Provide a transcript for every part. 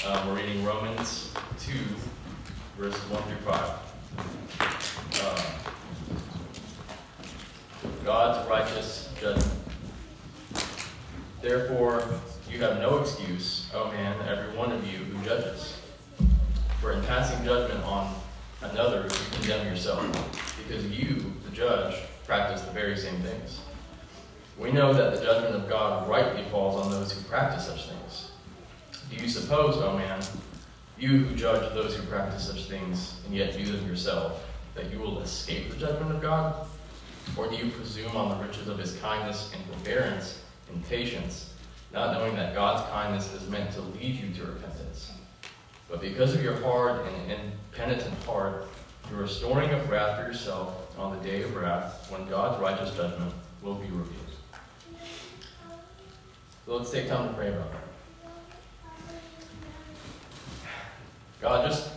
We're reading Romans 2, verses 1 through 5. God's righteous judgment. Therefore, you have no excuse, O man, every one of you who judges. For in passing judgment on another, you condemn yourself, because you, the judge, practice the very same things. We know that the judgment of God rightly falls on those who practice such things. Do you suppose, O man, you who judge those who practice such things, and yet do them yourself, that you will escape the judgment of God? Or do you presume on the riches of his kindness and forbearance and patience, not knowing that God's kindness is meant to lead you to repentance? But because of your hard and impenitent heart, you are storing up wrath for yourself on the day of wrath, when God's righteous judgment will be revealed. So let's take time to pray about that. God, just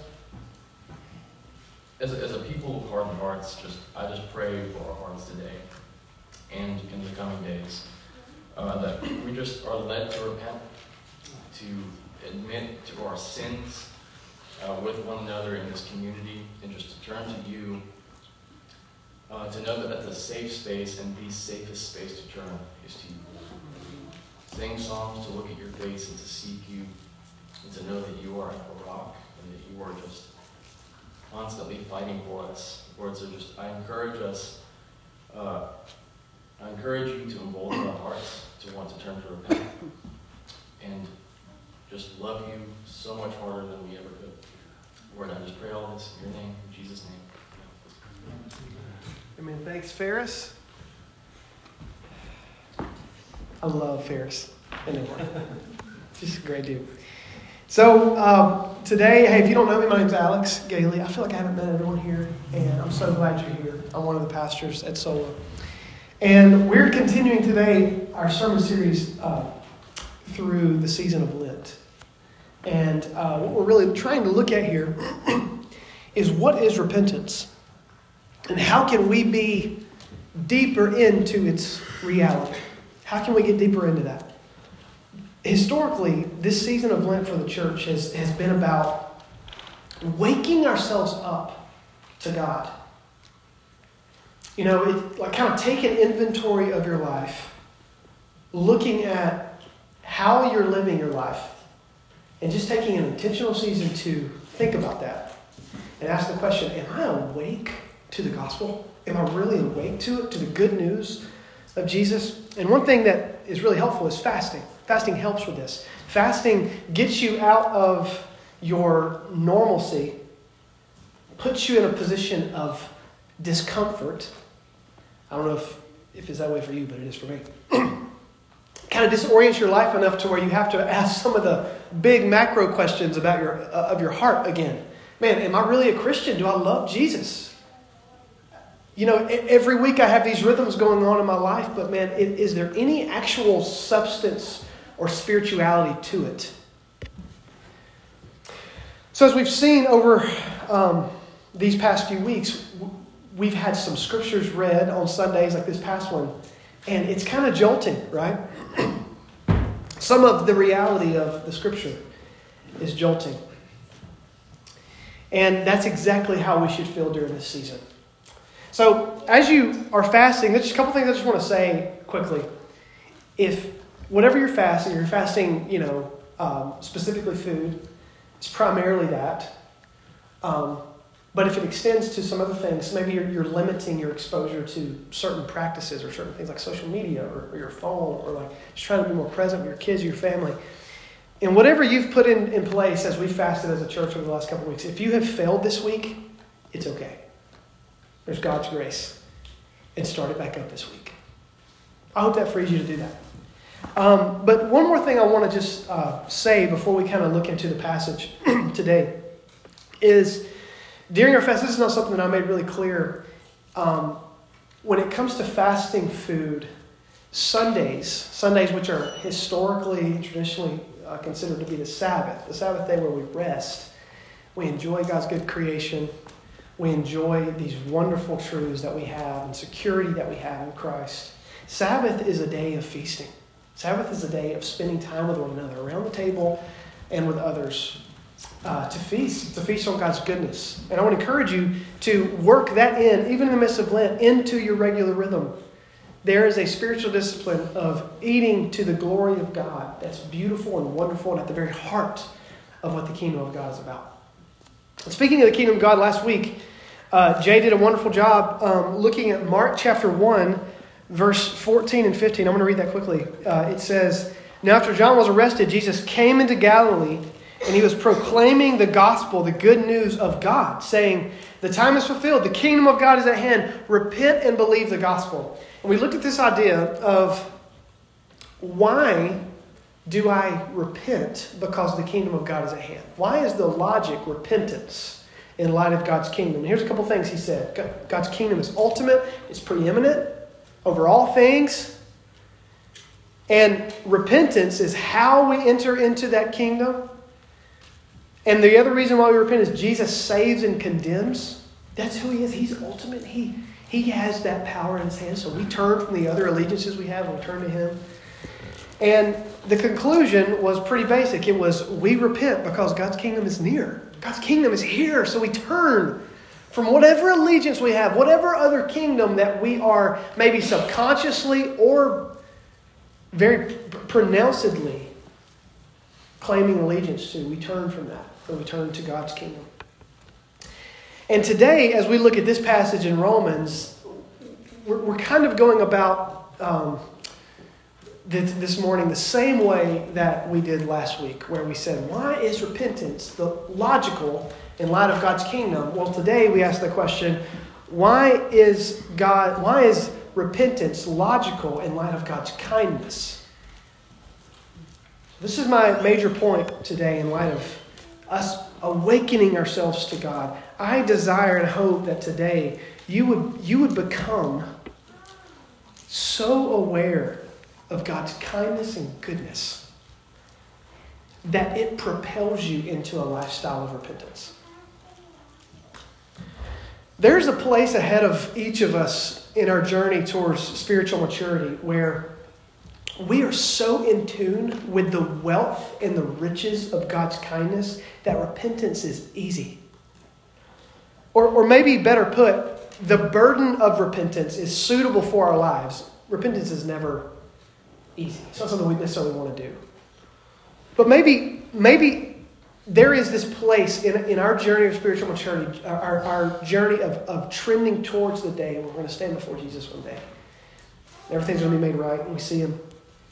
as a people of hardened hearts, I just pray for our hearts today and in the coming days, that we just are led to repent, to admit to our sins with one another in this community, and just to turn to you, to know that that's a safe space, and the safest space to turn is to you. Sing songs, to look at your face and to seek you, and to know that you are a rock, and that you are just constantly fighting for us. Words are just, I encourage you to embolden our hearts to want to turn to repent and just love you so much harder than we ever could. Lord, I just pray all this in your name, in Jesus' name. Amen. Thanks, Ferris. I love Ferris. Anyway, just a great dude. So today, hey, if you don't know me, my name's Alex Gailey. I feel like I haven't met everyone here, and I'm so glad you're here. I'm one of the pastors at Sola. And we're continuing today our sermon series through the season of Lent. And what we're really trying to look at here is, what is repentance? And how can we be deeper into its reality? How can we get deeper into that? Historically, this season of Lent for the church has been about waking ourselves up to God. You know, like kind of take an inventory of your life, looking at how you're living your life, and just taking an intentional season to think about that and ask the question, am I awake to the gospel? Am I really awake to it, to the good news of Jesus? And one thing that is really helpful is fasting. Fasting helps with this. Fasting gets you out of your normalcy, puts you in a position of discomfort. I don't know if it's that way for you, but it is for me. Kind of disorients your life enough to where you have to ask some of the big macro questions about your heart again. Man, am I really a Christian? Do I love Jesus? You know, every week I have these rhythms going on in my life, but man, is there any actual substance or spirituality to it? So as we've seen over these past few weeks, we've had some scriptures read on Sundays like this past one, and it's kind of jolting, right? Some of the reality of the scripture is jolting. And that's exactly how we should feel during this season. So as you are fasting, there's just a couple things I just want to say quickly. If whatever you're fasting, specifically food, it's primarily that. But if it extends to some other things, maybe you're limiting your exposure to certain practices or certain things like social media or your phone, or like just trying to be more present with your kids or your family. And whatever you've put in place as we fasted as a church over the last couple of weeks, if you have failed this week, it's okay. There's God's grace. And start it back up this week. I hope that frees you to do that. But one more thing I want to just say before we kind of look into the passage today is, during our fast, this is not something that I made really clear. When it comes to fasting food, Sundays, which are historically and traditionally considered to be the Sabbath day where we rest, we enjoy God's good creation, we enjoy these wonderful truths that we have and security that we have in Christ. Sabbath is a day of feasting. Sabbath is a day of spending time with one another around the table, and with others to feast on God's goodness. And I want to encourage you to work that in, even in the midst of Lent, into your regular rhythm. There is a spiritual discipline of eating to the glory of God that's beautiful and wonderful and at the very heart of what the kingdom of God is about. And speaking of the kingdom of God, last week, Jay did a wonderful job looking at Mark chapter 1, verse 14 and 15. I'm going to read that quickly. It says, "Now after John was arrested, Jesus came into Galilee, and he was proclaiming the gospel, the good news of God, saying, 'The time is fulfilled, the kingdom of God is at hand. Repent and believe the gospel.'" And we looked at this idea of why do I repent because the kingdom of God is at hand? Why is the logic repentance in light of God's kingdom? And here's a couple things he said. God's kingdom is ultimate, it's preeminent over all things. And repentance is how we enter into that kingdom. And the other reason why we repent is Jesus saves and condemns. That's who he is. He's ultimate. He has that power in his hands. So we turn from the other allegiances we have and we turn to him. And the conclusion was pretty basic. It was, we repent because God's kingdom is near. God's kingdom is here. So we turn from whatever allegiance we have, whatever other kingdom that we are maybe subconsciously or very pronouncedly claiming allegiance to. We turn from that, and we turn to God's kingdom. And today, as we look at this passage in Romans, we're kind of going about this morning the same way that we did last week, where we said, why is repentance the logical in light of God's kingdom? Well, today we ask the question, why is repentance logical in light of God's kindness? This is my major point today in light of us awakening ourselves to God. I desire and hope that today you would become so aware of God's kindness and goodness that it propels you into a lifestyle of repentance. There's a place ahead of each of us in our journey towards spiritual maturity where we are so in tune with the wealth and the riches of God's kindness that repentance is easy. Or maybe better put, the burden of repentance is suitable for our lives. Repentance is never easy. It's not something we necessarily want to do. But maybe there is this place in our journey of spiritual maturity, our journey of trending towards the day when we're going to stand before Jesus one day. Everything's going to be made right and we see him.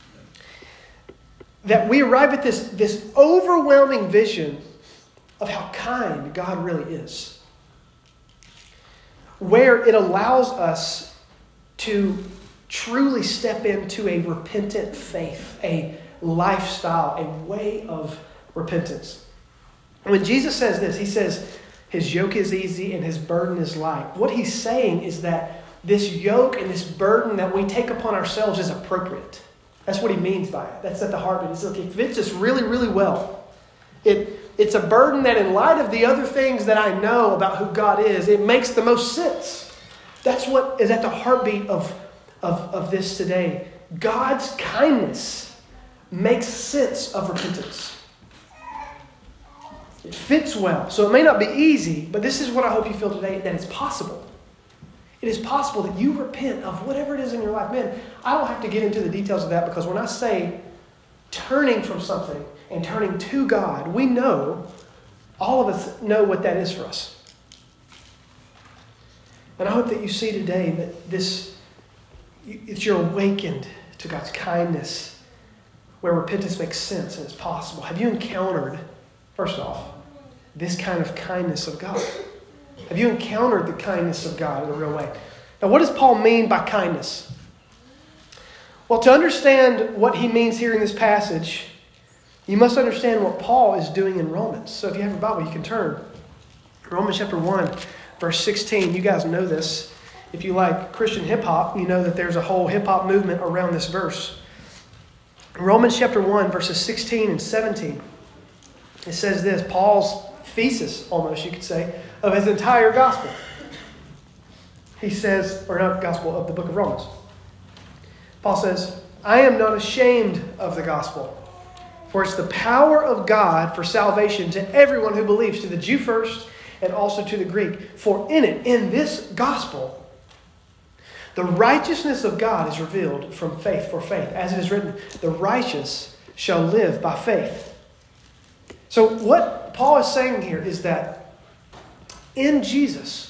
That we arrive at this overwhelming vision of how kind God really is. Where it allows us to truly step into a repentant faith, a lifestyle, a way of repentance. When Jesus says this, he says, his yoke is easy and his burden is light. What he's saying is that this yoke and this burden that we take upon ourselves is appropriate. That's what he means by it. That's at the heart of it. It's like it fits us really, really well. It's a burden that in light of the other things that I know about who God is, it makes the most sense. That's what is at the heartbeat of this today. God's kindness makes sense of repentance. It fits well. So it may not be easy, but this is what I hope you feel today, that it's possible. It is possible that you repent of whatever it is in your life. Man, I don't have to get into the details of that because when I say turning from something and turning to God, we know, all of us know what that is for us. And I hope that you see today that you're awakened to God's kindness, where repentance makes sense and it's possible. Have you encountered, first off, this kind of kindness of God? Have you encountered the kindness of God in a real way? Now, what does Paul mean by kindness? Well, to understand what he means here in this passage, you must understand what Paul is doing in Romans. So if you have a Bible, you can turn. Romans chapter 1, verse 16. You guys know this. If you like Christian hip-hop, you know that there's a whole hip-hop movement around this verse. Romans chapter 1, verses 16 and 17. It says this, Paul's thesis, almost you could say, of his entire gospel. He says, or not gospel, of the book of Romans. Paul says, I am not ashamed of the gospel, for For it's the power of God for salvation to everyone who believes, to the Jew first and also to the Greek. For in it, in this gospel, the righteousness of God is revealed from faith for faith. As it is written, the righteous shall live by faith. So what Paul is saying here is that in Jesus,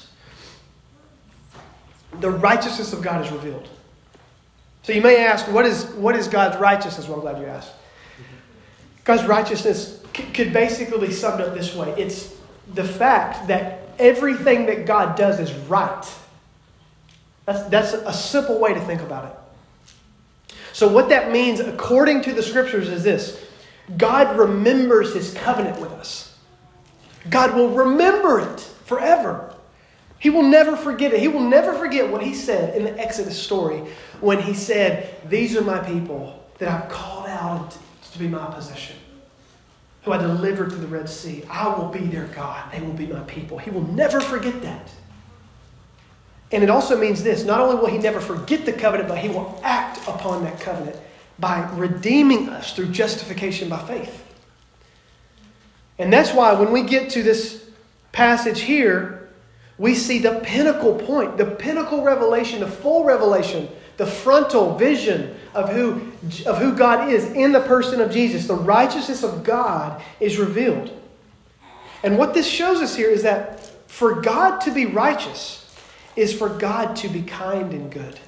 the righteousness of God is revealed. So you may ask, what is God's righteousness? Well, I'm glad you asked. God's righteousness could basically be summed up this way. It's the fact that everything that God does is right. That's a simple way to think about it. So what that means, according to the Scriptures, is this. God remembers His covenant with us. God will remember it forever. He will never forget it. He will never forget what He said in the Exodus story when He said, these are my people that I've called out to be my possession, who I delivered through the Red Sea. I will be their God. They will be my people. He will never forget that. And it also means this. Not only will He never forget the covenant, but He will act upon that covenant by redeeming us through justification by faith. And that's why when we get to this passage here, we see the pinnacle point, the pinnacle revelation, the full revelation, the frontal vision of who God is in the person of Jesus. The righteousness of God is revealed. And what this shows us here is that for God to be righteous is for God to be kind and good.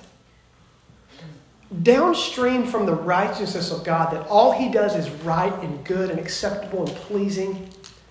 Downstream from the righteousness of God, that all He does is right and good and acceptable and pleasing,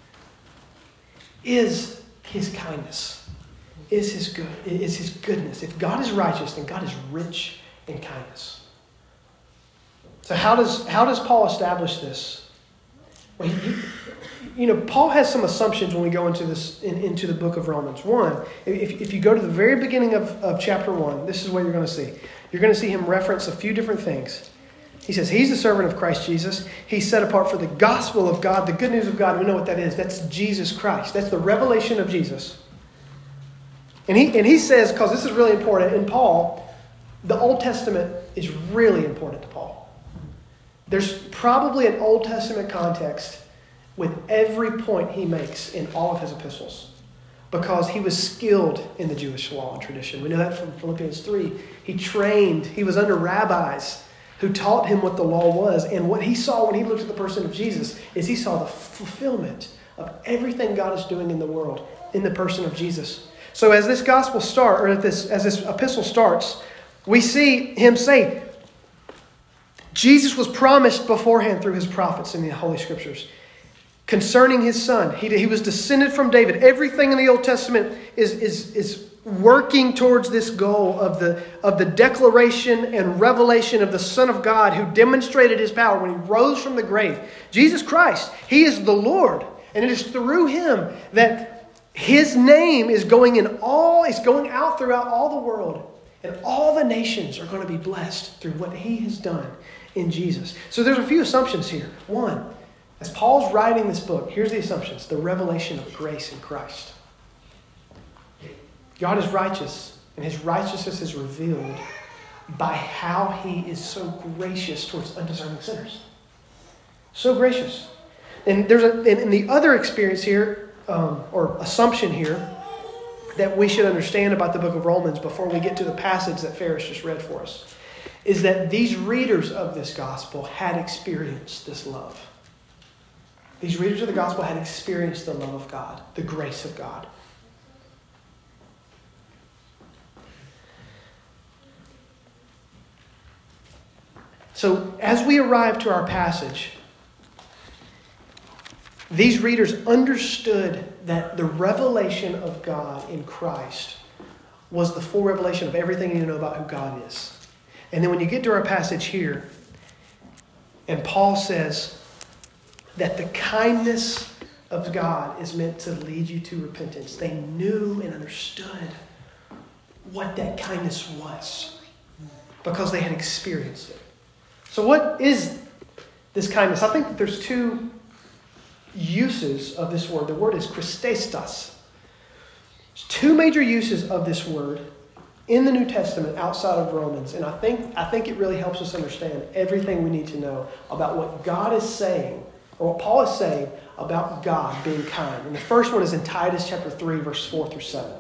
is His kindness, is His good, is His goodness. If God is righteous, then God is rich in kindness. So how does Paul establish this? Well, Paul has some assumptions when we go into this into the book of Romans. One, if you go to the very beginning of chapter 1, this is what you're going to see. You're going to see him reference a few different things. He says he's the servant of Christ Jesus. He's set apart for the gospel of God, the good news of God. We know what that is. That's Jesus Christ. That's the revelation of Jesus. And he says, because this is really important, in Paul, the Old Testament is really important to Paul. There's probably an Old Testament context with every point he makes in all of his epistles, because he was skilled in the Jewish law and tradition. We know that from Philippians 3. He was under rabbis who taught him what the law was. And what he saw when he looked at the person of Jesus is he saw the fulfillment of everything God is doing in the world in the person of Jesus. So as this gospel starts, or as this epistle starts, we see him say, Jesus was promised beforehand through His prophets in the Holy Scriptures concerning His Son. He was descended from David. Everything in the Old Testament is working towards this goal of the declaration and revelation of the Son of God who demonstrated His power when He rose from the grave. Jesus Christ, He is the Lord. And it is through Him that His name is going out throughout all the world. And all the nations are going to be blessed through what He has done in Jesus. So there's a few assumptions here. One, as Paul's writing this book, here's the assumptions. The revelation of grace in Christ. God is righteous, and His righteousness is revealed by how He is so gracious towards undeserving sinners. So gracious. And there's the other experience here, or assumption here, that we should understand about the book of Romans before we get to the passage that Ferris just read for us, is that these readers of this gospel had experienced this love. These readers of the gospel had experienced the love of God, the grace of God. So as we arrive to our passage, these readers understood that the revelation of God in Christ was the full revelation of everything you need to know about who God is. And then when you get to our passage here, and Paul says that the kindness of God is meant to lead you to repentance. They knew and understood what that kindness was because they had experienced it. So what is this kindness? I think that there's two uses of this word. The word is Christestos. There's two major uses of this word in the New Testament outside of Romans. And I think it really helps us understand everything we need to know about what God is saying, or what Paul is saying about God being kind. And the first one is in Titus chapter 3, verse 4 through 7.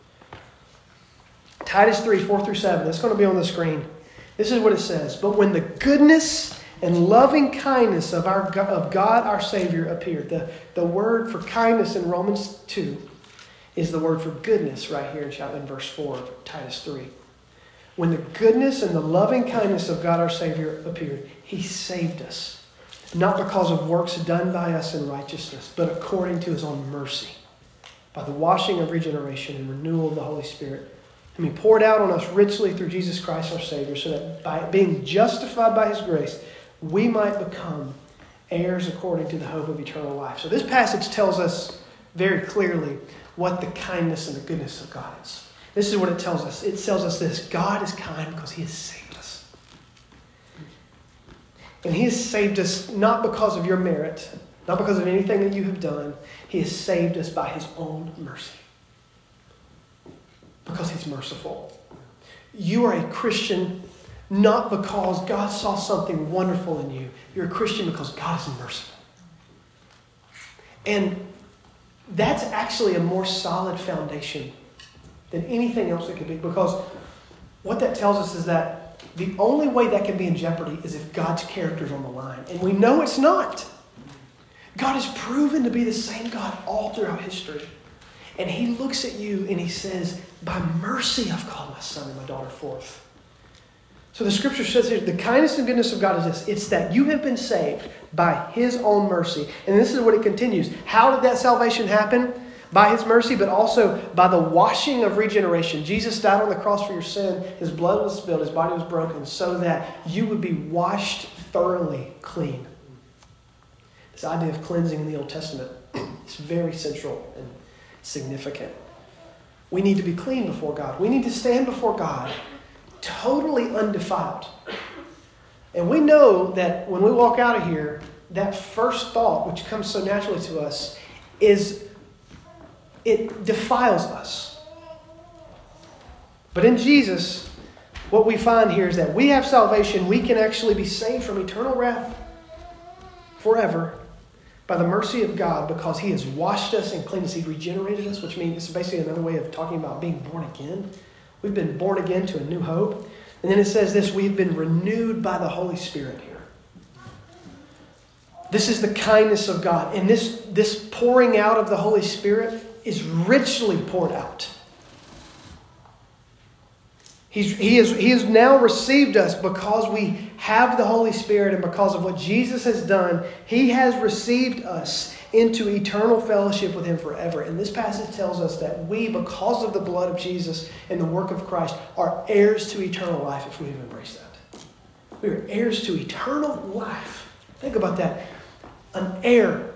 Titus 3, 4 through 7. It's going to be on the screen. This is what it says. But when the goodness and loving kindness of God our Savior appeared. The word for kindness in Romans 2 is the word for goodness right here in verse 4 of Titus 3. When the goodness and the loving kindness of God our Savior appeared, He saved us. Not because of works done by us in righteousness, but according to His own mercy, by the washing of regeneration and renewal of the Holy Spirit, whom He poured out on us richly through Jesus Christ our Savior, so that by being justified by His grace, we might become heirs according to the hope of eternal life. So this passage tells us very clearly what the kindness and the goodness of God is. This is what it tells us. It tells us this: God is kind because He has saved us. And He has saved us not because of your merit, not because of anything that you have done. He has saved us by His own mercy. Because He's merciful. You are a Christian not because God saw something wonderful in you. You're a Christian because God is merciful. And that's actually a more solid foundation than anything else it could be. Because what that tells us is that the only way that can be in jeopardy is if God's character is on the line. And we know it's not. God has proven to be the same God all throughout history. And He looks at you and He says, by mercy I've called my son and my daughter forth. So the scripture says here, the kindness and goodness of God is this: it's that you have been saved by His own mercy. And this is what it continues. How did that salvation happen? By His mercy, but also by the washing of regeneration. Jesus died on the cross for your sin. His blood was spilled. His body was broken so that you would be washed thoroughly clean. This idea of cleansing in the Old Testament is very central and significant. We need to be clean before God. We need to stand before God totally undefiled. And we know that when we walk out of here, that first thought, which comes so naturally to us, is it defiles us. But in Jesus, what we find here is that we have salvation. We can actually be saved from eternal wrath forever by the mercy of God, because He has washed us and cleaned us. He regenerated us, which means it's basically another way of talking about being born again. We've been born again to a new hope. And then it says this: we've been renewed by the Holy Spirit here. This is the kindness of God. And this pouring out of the Holy Spirit is richly poured out. He has now received us because we have the Holy Spirit, and because of what Jesus has done, He has received us into eternal fellowship with Him forever. And this passage tells us that we, because of the blood of Jesus and the work of Christ, are heirs to eternal life if we have embraced that. We are heirs to eternal life. Think about that. An heir.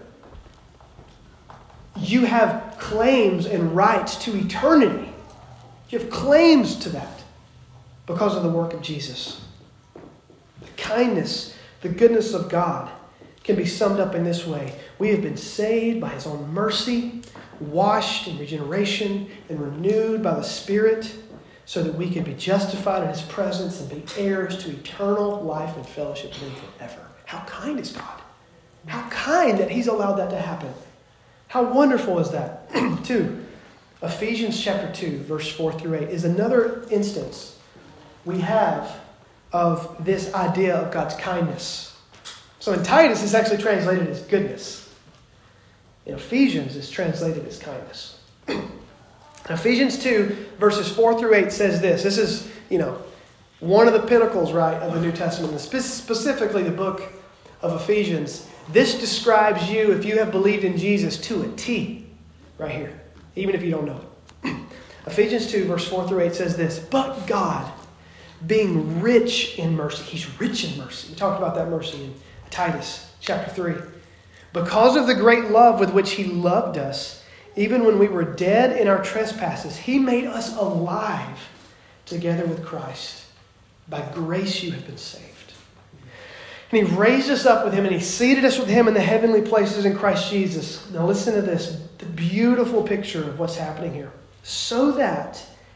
You have claims and rights to eternity. You have claims to that because of the work of Jesus. The kindness, the goodness of God can be summed up in this way: we have been saved by His own mercy, washed in regeneration, and renewed by the Spirit, so that we can be justified in His presence and be heirs to eternal life and fellowship with Him forever. How kind is God? How kind that He's allowed that to happen. How wonderful is that? 2. Ephesians chapter 2, verse 4 through 8 is another instance we have of this idea of God's kindness. So in Titus, it's actually translated as goodness. In Ephesians, it's translated as kindness. Ephesians 2, verses 4 through 8 says this. This is, one of the pinnacles, right, of the New Testament, specifically the book of Ephesians. This describes you, if you have believed in Jesus, to a T, right here, even if you don't know it. Ephesians 2, verse 4 through 8 says this: but God, being rich in mercy. He's rich in mercy. We talked about that mercy in Titus chapter 3. Because of the great love with which He loved us, even when we were dead in our trespasses, He made us alive together with Christ. By grace you have been saved. And He raised us up with Him, and He seated us with Him in the heavenly places in Christ Jesus. Now listen to this, the beautiful picture of what's happening here. So that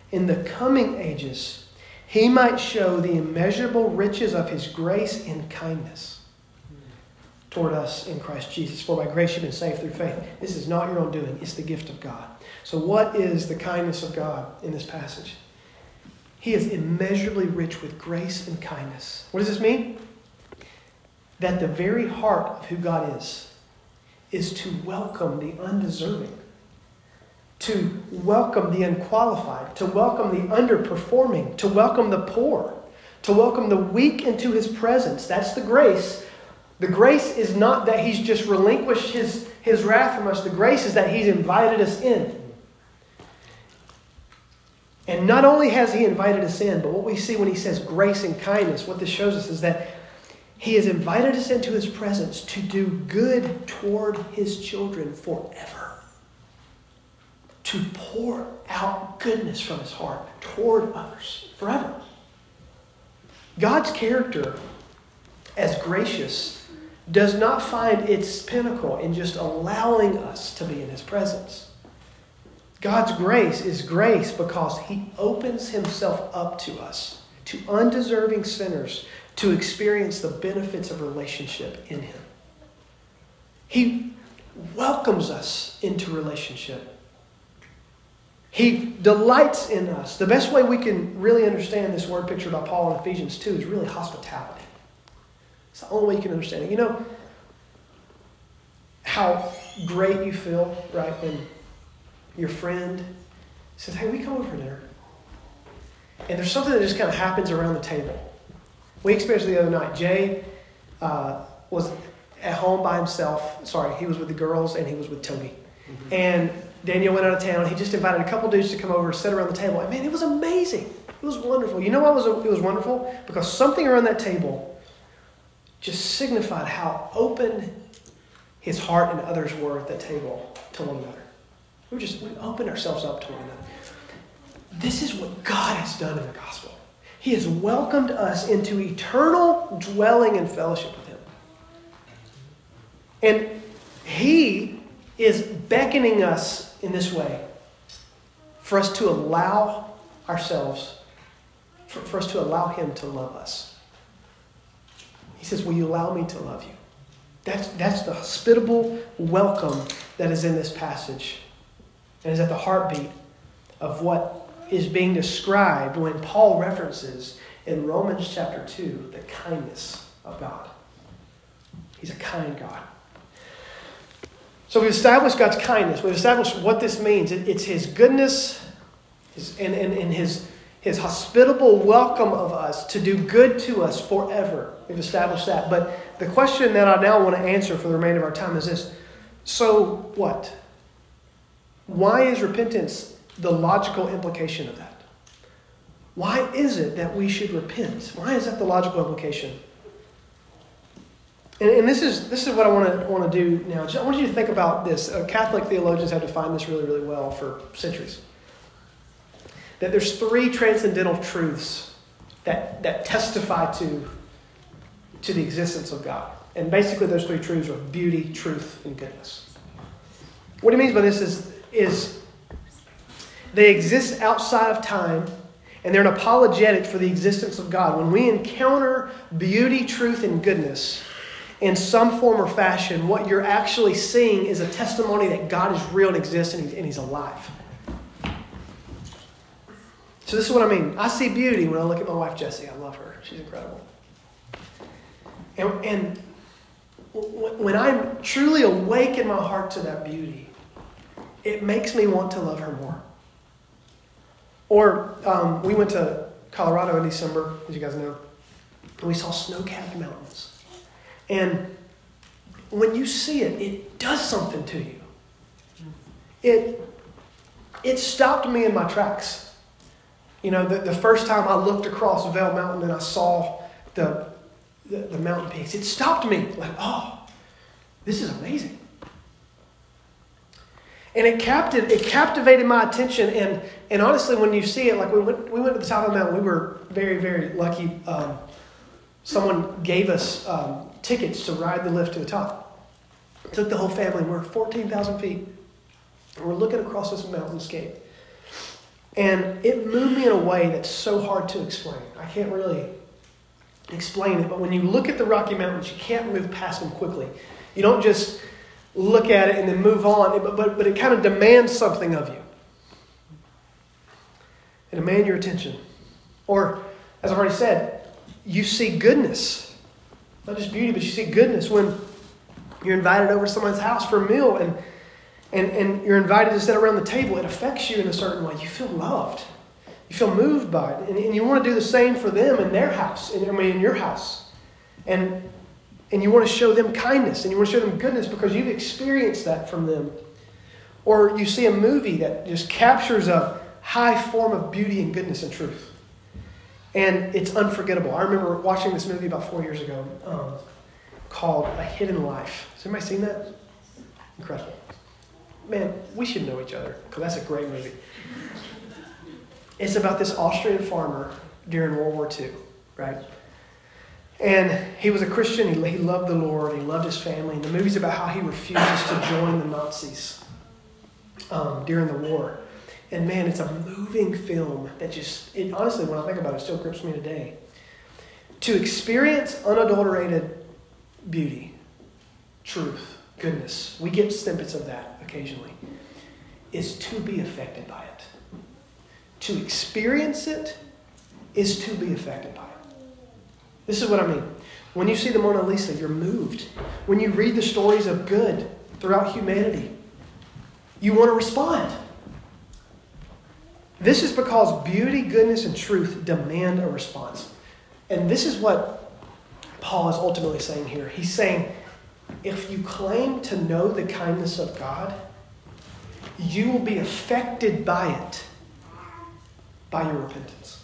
in the coming ages he might show the immeasurable riches of his grace and kindness toward us in Christ Jesus. For by grace you've been saved through faith. This is not your own doing. It's the gift of God. So what is the kindness of God in this passage? He is immeasurably rich with grace and kindness. What does this mean? That the very heart of who God is to welcome the undeserving, to welcome the unqualified, to welcome the underperforming, to welcome the poor, to welcome the weak into his presence. That's the grace. The grace is not that he's just relinquished his wrath from us. The grace is that he's invited us in. And not only has he invited us in, but what we see when he says grace and kindness, what this shows us is that he has invited us into his presence to do good toward his children forever. To pour out goodness from his heart toward others forever. God's character as gracious does not find its pinnacle in just allowing us to be in his presence. God's grace is grace because he opens himself up to us, to undeserving sinners, to experience the benefits of relationship in him. He welcomes us into relationship. He delights in us. The best way we can really understand this word pictured by Paul in Ephesians 2 is really hospitality. It's the only way you can understand it. You know how great you feel, right, when your friend says, hey, we come over for dinner. And there's something that just kind of happens around the table. We experienced it the other night. Jay was at home by himself. Sorry, he was with the girls and he was with Toby. Mm-hmm. And Daniel went out of town. He just invited a couple dudes to come over and sit around the table. And man, it was amazing. It was wonderful. You know why it was wonderful? Because something around that table just signified how open his heart and others were at that table to one another. We opened ourselves up to one another. This is what God has done in the gospel. He has welcomed us into eternal dwelling and fellowship with him. And he is beckoning us in this way for us to allow ourselves, for us to allow him to love us. He says, will you allow me to love you? That's the hospitable welcome that is in this passage. And is at the heartbeat of what is being described when Paul references in Romans chapter 2 the kindness of God. He's a kind God. So we've established God's kindness. We've established what this means. It's his goodness and his hospitable welcome of us to do good to us forever. We've established that. But the question that I now want to answer for the remainder of our time is this. So what? Why is repentance the logical implication of that? Why is it that we should repent? Why is that the logical implication? And this is what I want to do now. I want you to think about this. Catholic theologians have defined this really, really well for centuries. That there's three transcendental truths that testify to the existence of God. And basically those three truths are beauty, truth, and goodness. What he means by this is they exist outside of time, and they're an apologetic for the existence of God. When we encounter beauty, truth, and goodness in some form or fashion, what you're actually seeing is a testimony that God is real and exists and he's alive. So this is what I mean. I see beauty when I look at my wife, Jessie. I love her. She's incredible. And when I'm truly awake in my heart to that beauty, it makes me want to love her more. Or we went to Colorado in December, as you guys know, and we saw snow-capped mountains. And when you see it, it does something to you. It stopped me in my tracks. You know, the first time I looked across Vail Mountain and I saw the mountain peaks, it stopped me. Like, oh, this is amazing. And it captivated my attention. And honestly, when you see it, like we went to the top of the mountain, we were very, very lucky. Someone gave us tickets to ride the lift to the top. Took the whole family. We're 14,000 feet. And we're looking across this mountainscape. And it moved me in a way that's so hard to explain. I can't really explain it, but when you look at the Rocky Mountains, you can't move past them quickly. You don't just look at it and then move on, but it kind of demands something of you. It demands your attention. Or, as I've already said, you see goodness. Not just beauty, but you see goodness when you're invited over to someone's house for a meal and you're invited to sit around the table. It affects you in a certain way. You feel loved. You feel moved by it. And you want to do the same for them in their house, in your house. And you want to show them kindness and you want to show them goodness because you've experienced that from them. Or you see a movie that just captures a high form of beauty and goodness and truth. And it's unforgettable. I remember watching this movie about 4 years ago called A Hidden Life. Has anybody seen that? Incredible. Man, we should know each other because that's a great movie. It's about this Austrian farmer during World War II, right? And he was a Christian. He loved the Lord. He loved his family. And the movie's about how he refuses to join the Nazis during the war. And man, it's a moving film that honestly, when I think about it, it still grips me today. To experience unadulterated beauty, truth, goodness, we get snippets of that occasionally, is to be affected by it. To experience it is to be affected by it. This is what I mean. When you see the Mona Lisa, you're moved. When you read the stories of good throughout humanity, you want to respond. This is because beauty, goodness, and truth demand a response. And this is what Paul is ultimately saying here. He's saying, if you claim to know the kindness of God, you will be affected by it, by your repentance.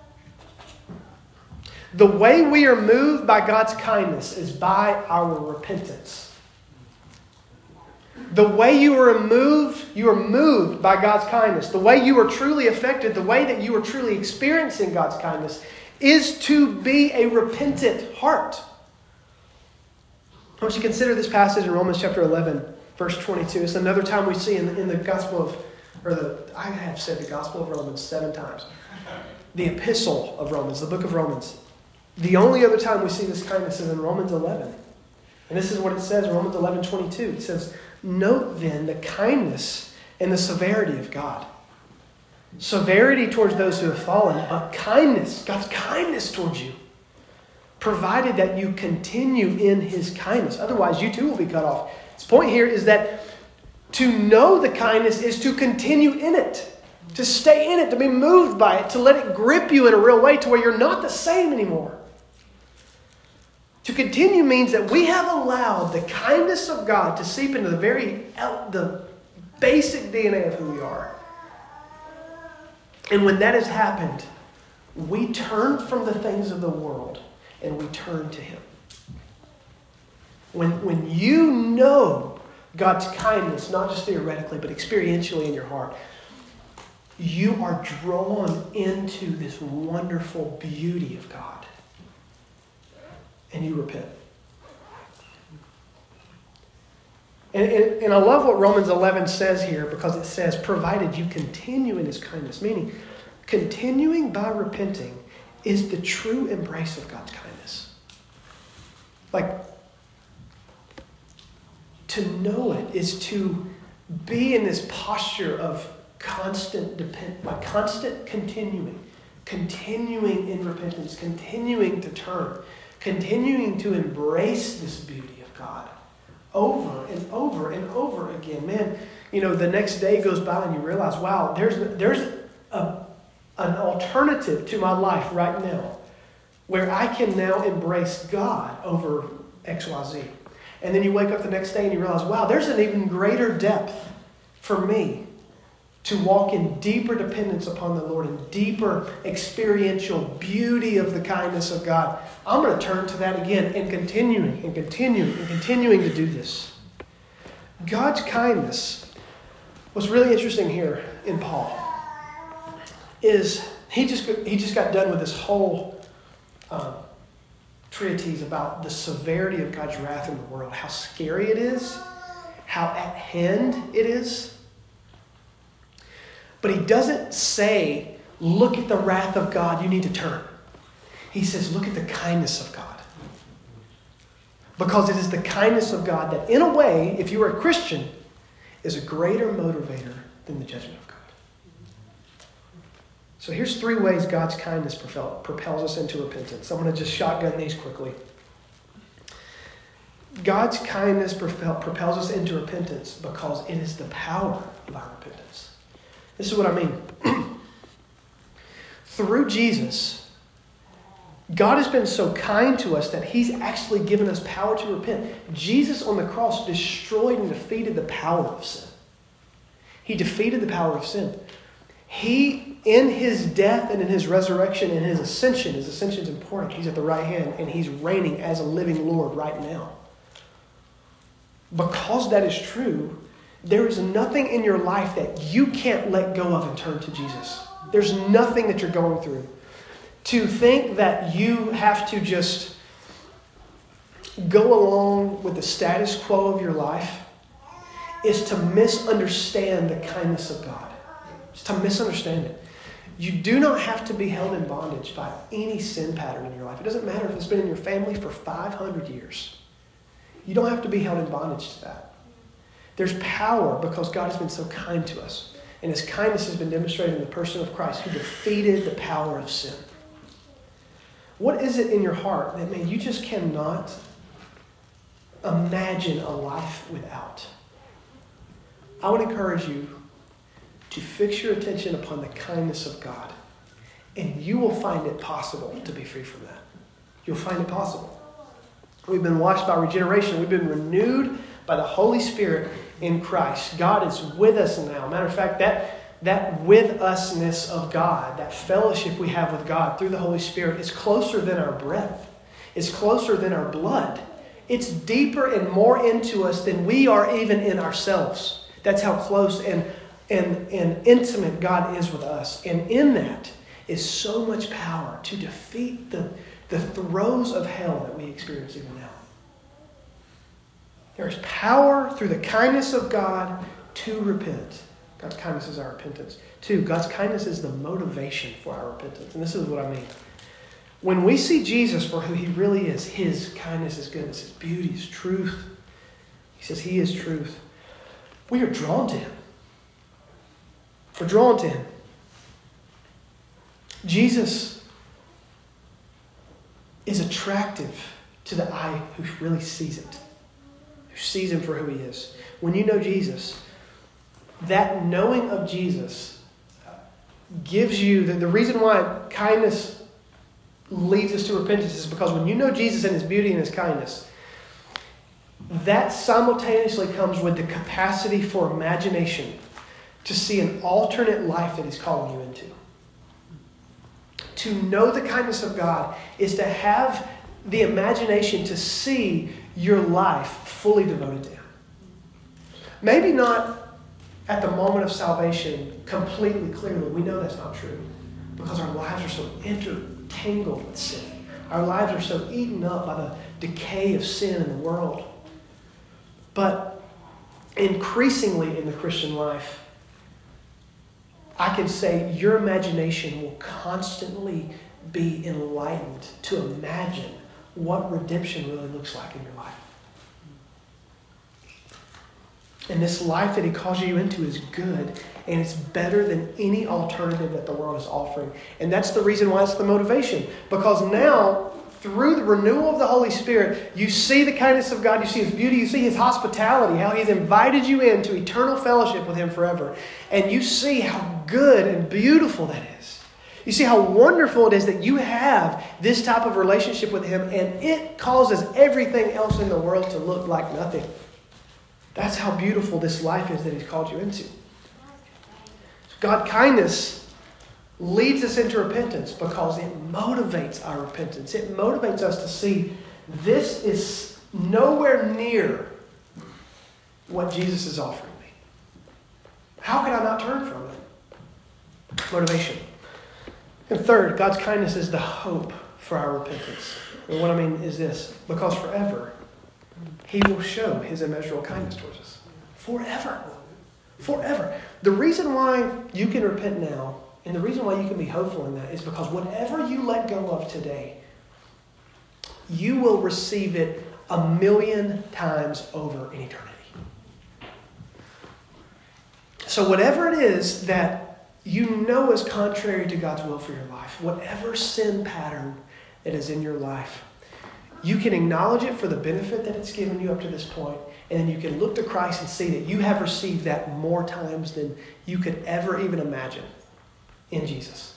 The way we are moved by God's kindness is by our repentance. The way you are moved by God's kindness. The way you are truly affected, the way that you are truly experiencing God's kindness is to be a repentant heart. I want you to consider this passage in Romans chapter 11, verse 22. It's another time we see in the Gospel of, I have said the Gospel of Romans 7 times. The Epistle of Romans, the book of Romans. The only other time we see this kindness is in Romans 11. And this is what it says in Romans 11:22. It says, note then the kindness and the severity of God. Severity towards those who have fallen, but kindness, God's kindness towards you, provided that you continue in His kindness. Otherwise, you too will be cut off. His point here is that to know the kindness is to continue in it, to stay in it, to be moved by it, to let it grip you in a real way to where you're not the same anymore. To continue means that we have allowed the kindness of God to seep into the basic DNA of who we are. And when that has happened, we turn from the things of the world and we turn to Him. When you know God's kindness, not just theoretically, but experientially in your heart, you are drawn into this wonderful beauty of God. And you repent. And I love what Romans 11 says here, because it says, provided you continue in His kindness. Meaning, continuing by repenting is the true embrace of God's kindness. Like, to know it is to be in this posture of constant continuing in repentance, continuing to turn, continuing to embrace this beauty of God over and over and over again. Man, the next day goes by and you realize, wow, there's an alternative to my life right now where I can now embrace God over XYZ. And then you wake up the next day and you realize, wow, there's an even greater depth for me to walk in deeper dependence upon the Lord and deeper experiential beauty of the kindness of God. I'm going to turn to that again and continuing to do this. God's kindness, what's really interesting here in Paul is he just got done with this whole treatise about the severity of God's wrath in the world, how scary it is, how at hand it is. But he doesn't say, look at the wrath of God, you need to turn. He says, look at the kindness of God. Because it is the kindness of God that, in a way, if you are a Christian, is a greater motivator than the judgment of God. So here's 3 ways God's kindness propels us into repentance. I'm going to just shotgun these quickly. God's kindness propels us into repentance because it is the power of our repentance. This is what I mean. Through Jesus, God has been so kind to us that he's actually given us power to repent. Jesus on the cross destroyed and defeated the power of sin. He defeated the power of sin. He, in his death and in his resurrection and his ascension is important. He's at the right hand and he's reigning as a living Lord right now. Because that is true, there is nothing in your life that you can't let go of and turn to Jesus. There's nothing that you're going through. To think that you have to just go along with the status quo of your life is to misunderstand the kindness of God. It's to misunderstand it. You do not have to be held in bondage by any sin pattern in your life. It doesn't matter if it's been in your family for 500 years. You don't have to be held in bondage to that. There's power because God has been so kind to us. And his kindness has been demonstrated in the person of Christ who defeated the power of sin. What is it in your heart that, man, you just cannot imagine a life without? I would encourage you to fix your attention upon the kindness of God, and you will find it possible to be free from that. You'll find it possible. We've been washed by regeneration. We've been renewed by the Holy Spirit in Christ. God is with us now. Matter of fact, that with usness of God, that fellowship we have with God through the Holy Spirit is closer than our breath. It's closer than our blood. It's deeper and more into us than we are even in ourselves. That's how close and intimate God is with us. And in that is so much power to defeat the throes of hell that we experience even now. There is power through the kindness of God to repent. God's kindness is our repentance. 2, God's kindness is the motivation for our repentance. And this is what I mean. When we see Jesus for who he really is, his kindness, his goodness, his beauty, his truth. He says he is truth. We are drawn to him. We're drawn to him. Jesus is attractive to the eye who really sees it, who sees him for who he is. When you know Jesus, that knowing of Jesus gives you the reason why kindness leads us to repentance is because when you know Jesus and his beauty and his kindness, that simultaneously comes with the capacity for imagination to see an alternate life that he's calling you into. To know the kindness of God is to have the imagination to see your life fully devoted to him. Maybe not at the moment of salvation completely clearly. We know that's not true because our lives are so intertangled with sin. Our lives are so eaten up by the decay of sin in the world. But increasingly in the Christian life, I can say your imagination will constantly be enlightened to imagine what redemption really looks like in your life. And this life that he calls you into is good, and it's better than any alternative that the world is offering. And that's the reason why it's the motivation. Because now, through the renewal of the Holy Spirit, you see the kindness of God, you see his beauty, you see his hospitality, how he's invited you into eternal fellowship with him forever. And you see how good and beautiful that is. You see how wonderful it is that you have this type of relationship with him, and it causes everything else in the world to look like nothing. That's how beautiful this life is that he's called you into. God's kindness leads us into repentance because it motivates our repentance. It motivates us to see this is nowhere near what Jesus is offering me. How can I not turn from it? Motivation. And 3rd, God's kindness is the hope for our repentance. And what I mean is this, because forever he will show his immeasurable kindness towards us. Forever. Forever. The reason why you can repent now, and the reason why you can be hopeful in that, is because whatever you let go of today, you will receive it 1,000,000 times over in eternity. So whatever it is that you know is contrary to God's will for your life, whatever sin pattern that is in your life, you can acknowledge it for the benefit that it's given you up to this point, and then you can look to Christ and see that you have received that more times than you could ever even imagine in Jesus.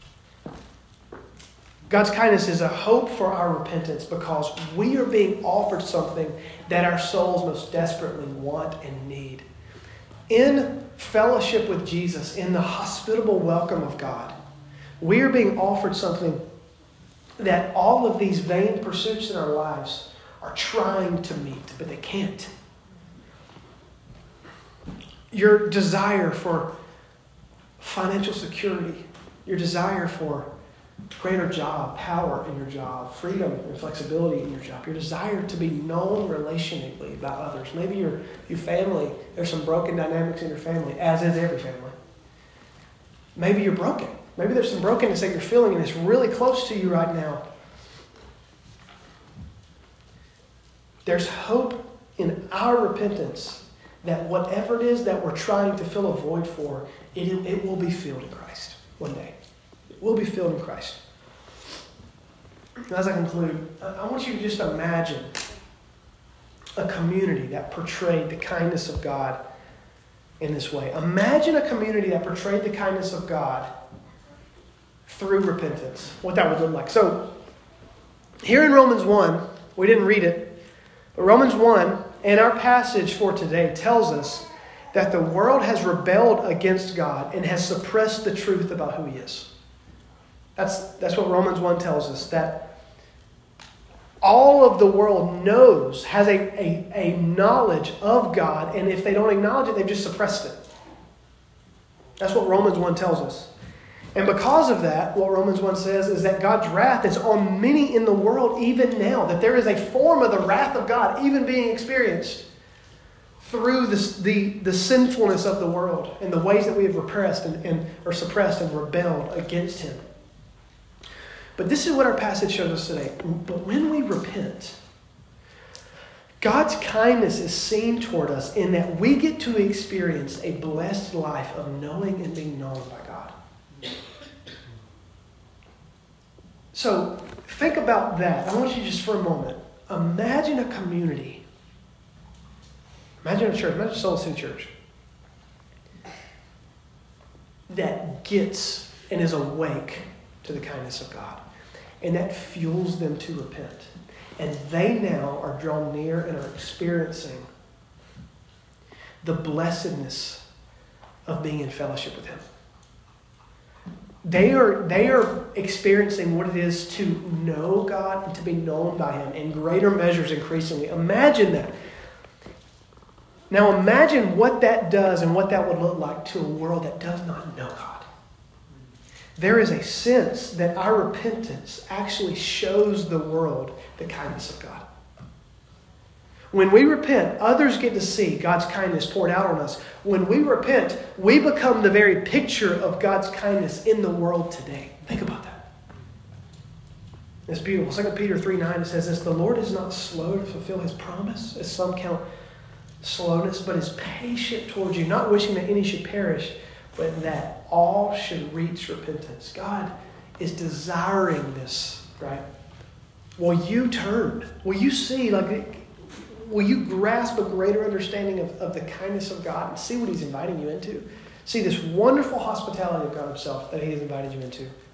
God's kindness is a hope for our repentance because we are being offered something that our souls most desperately want and need. In fellowship with Jesus, in the hospitable welcome of God, we are being offered something that all of these vain pursuits in our lives are trying to meet, but they can't. Your desire for financial security, your desire for greater job, power in your job, freedom and flexibility in your job, your desire to be known relationally by others. Maybe your family, there's some broken dynamics in your family, as is every family. Maybe you're broken. Maybe there's some brokenness that you're feeling and it's really close to you right now. There's hope in our repentance that whatever it is that we're trying to fill a void for, it will be filled in Christ one day. It will be filled in Christ. As I conclude, I want you to just imagine a community that portrayed the kindness of God in this way. Imagine a community that portrayed the kindness of God through repentance, what that would look like. So, here in Romans 1, we didn't read it, but Romans 1, and our passage for today tells us that the world has rebelled against God and has suppressed the truth about who He is. That's what Romans 1 tells us, that all of the world knows, has a knowledge of God, and if they don't acknowledge it, they've just suppressed it. That's what Romans 1 tells us. And because of that, what Romans 1 says is that God's wrath is on many in the world even now, that there is a form of the wrath of God even being experienced through the sinfulness of the world and the ways that we have repressed or suppressed and rebelled against Him. But this is what our passage shows us today. But when we repent, God's kindness is seen toward us in that we get to experience a blessed life of knowing and being known by God. So think about that. I want you just for a moment, imagine a community. Imagine a church, imagine Soul City Church that gets and is awake to the kindness of God. And that fuels them to repent. And they now are drawn near and are experiencing the blessedness of being in fellowship with Him. They are experiencing what it is to know God and to be known by Him in greater measures increasingly. Imagine that. Now imagine what that does and what that would look like to a world that does not know God. There is a sense that our repentance actually shows the world the kindness of God. When we repent, others get to see God's kindness poured out on us. When we repent, we become the very picture of God's kindness in the world today. Think about that. It's beautiful. 2 Peter 3:9 says this, "The Lord is not slow to fulfill His promise, as some count slowness, but is patient towards you, not wishing that any should perish, but that all should reach repentance." God is desiring this, right? Will you turn? Will you see, will you grasp a greater understanding of the kindness of God and see what He's inviting you into? See this wonderful hospitality of God Himself that He has invited you into.